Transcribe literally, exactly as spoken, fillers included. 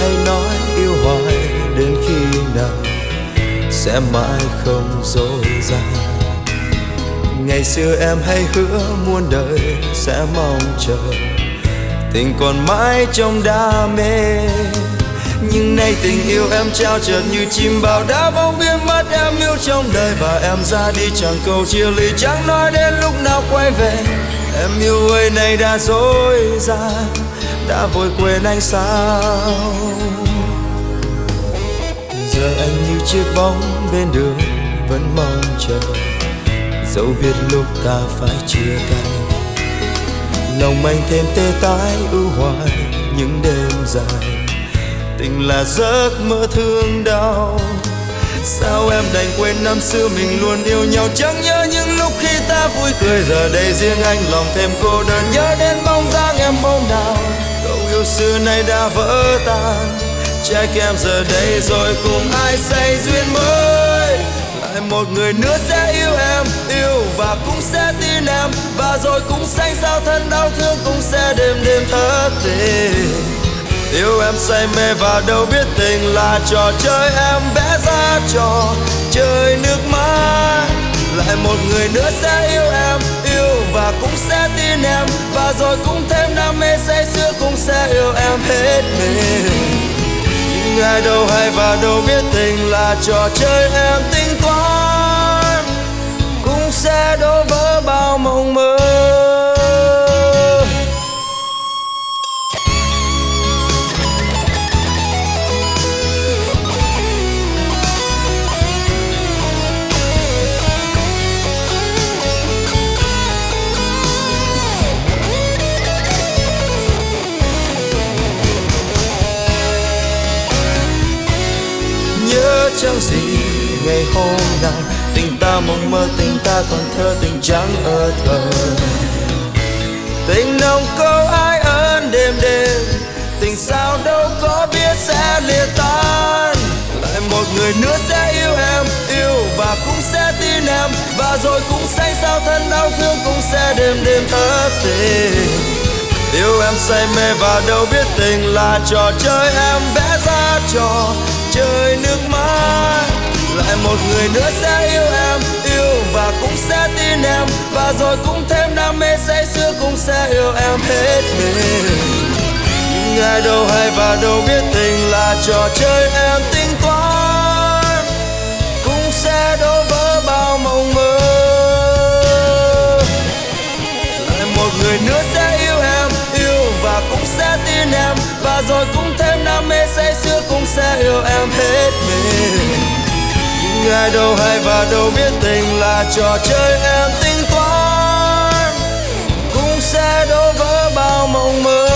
hay nói yêu hoài đến khi nào sẽ mãi không dối dàng. Ngày xưa em hay hứa muôn đời sẽ mong chờ, tình còn mãi trong đam mê. Nhưng nay tình yêu em trao chợt như chim bao đã bóng biến mất. Em yêu trong đời và em ra đi chẳng câu chia ly, chẳng nói đến lúc nào quay về. Em yêu người này đã dối gian, đã vội quên anh sao. Giờ anh như chiếc bóng bên đường vẫn mong chờ, dẫu biết lúc ta phải chia tay. Lòng anh thêm tê tái ưu hoài những đêm dài, tình là giấc mơ thương đau. Sao em đành quên năm xưa mình luôn yêu nhau, chẳng nhớ những lúc khi ta vui cười. Giờ đây riêng anh lòng thêm cô đơn, nhớ đến bóng dáng em hôm nào. Câu yêu xưa nay đã vỡ tan, trái kem giờ đây rồi cùng ai say duyên mới. Lại một người nữa sẽ yêu em, yêu và cũng sẽ tin em, và rồi cũng sánh sao thân đau thương, cũng sẽ đêm đêm thất tình. Yêu em say mê và đâu biết tình là trò chơi em vẽ ra trò chơi nước mắt. Lại một người nữa sẽ yêu em, yêu và cũng sẽ tin em, và rồi cũng thêm đam mê say sưa, cũng sẽ yêu em hết mình. Nhưng ai đâu hay và đâu biết tình là trò chơi em tính toán, cũng sẽ đổ vỡ bao mộng mơ. Nhớ chẳng gì ngày hôm nào tình ta mộng mơ, tình ta còn thơ, tình trắng ở thờ. Tình nồng câu ai ơn đêm đêm, tình sao đâu có biết sẽ lìa tan. Lại một người nữa sẽ yêu em, yêu và cũng sẽ tin em, và rồi cũng say sao thân đau thương, cũng sẽ đêm đêm thất tình. Yêu em say mê và đâu biết tình là trò chơi em vẽ ra trò chơi nước mắt. Lại một người nữa sẽ yêu em, yêu và cũng sẽ tin em, và rồi cũng thêm đam mê say sưa, cũng sẽ yêu em hết mình. Nhưng ai đâu hay và đâu biết tình là trò chơi em tính toán, cũng sẽ đổ vỡ bao mộng mơ. Lại một người nữa sẽ yêu em, yêu và cũng sẽ tin em, và rồi cũng thêm đam mê say sưa, cũng sẽ yêu em hết mình. Nhưng ai đâu hay và đâu biết tình là trò chơi em tính toán, cũng sẽ đổ vỡ bao mộng mơ.